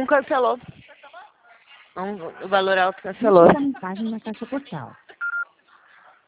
Um cancelou. Um valor alto cancelou. Essa mensagem na caixa postal.